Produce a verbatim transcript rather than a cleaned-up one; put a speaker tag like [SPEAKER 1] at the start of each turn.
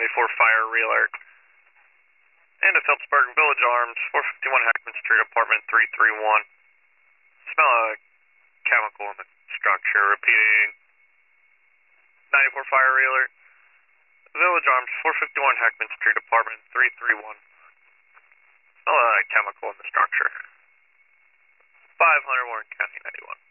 [SPEAKER 1] ninety-four fire re-alert. And a Phillipsburg Village Arms, four fifty-one Heckman Street, apartment three three one. Smell a chemical in the structure. Repeating. ninety-four fire re-alert. Village Arms, four fifty-one Heckman Street, apartment three three one. Smell a chemical in the structure. five hundred Warren County ninety-one.